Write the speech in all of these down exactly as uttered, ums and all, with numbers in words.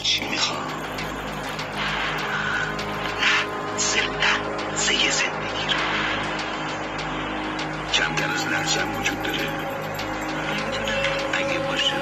چی میخوام؟ لحظه یه زندگی رو کمتر از لحظه هم وجود داره. اگه باشه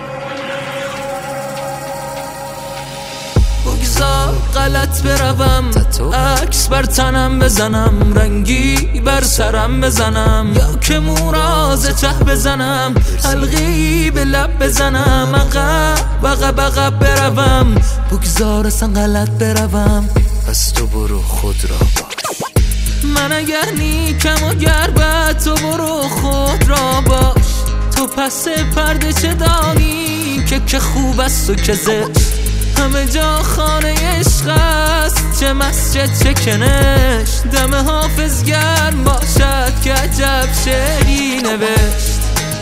بگذار غلط بروم، عکس بر تنم بزنم، رنگی بر سرم بزنم، یا که موراز ته بزنم، حلقی به لب بزنم، عقب عقب عقب بروم. بگذار اصلا غلط بروم، پس تو برو خود را باش. من اگر نیکم و گر بد، تو برو خود را باش. تو پس پرده چه دانی که که خوب است و که زشت. همه جا خانه عشق است، چه مسجد چه کنش. دم حافظ گرم باشد که عجب شعری نوشت.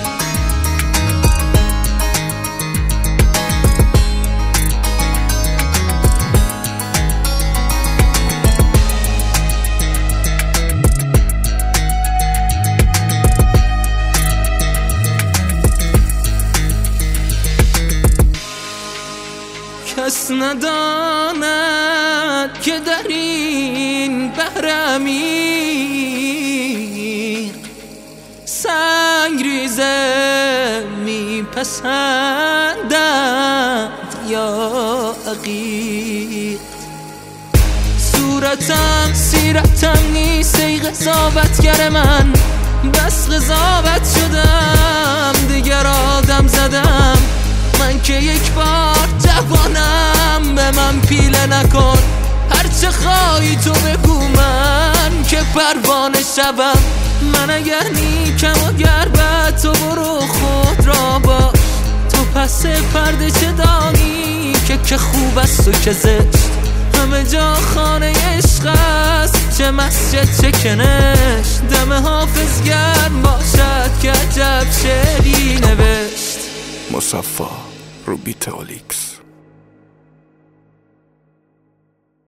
کس نداند که در این بحر عمیق سنگریزه میپسندند یا عقیق. صورتم سیرتم نیست ای قضاوتگر من، بس قضاوت شدم دیگر آدم زدم. من که یک بار جوانم، به من پیله نکن. هرچه خواهی تو بگو من که پروانه شوم. من اگر نیکم و گر بد، تو برو خود را باش. تو پس پرده چه دانی که که خوب است و که زشت. همه جا خانه عشق است، چه مسجد چه کنش. دم حافظ گرم باشد که عجب شعری نوشت. مصفا رو بیت اولیکس.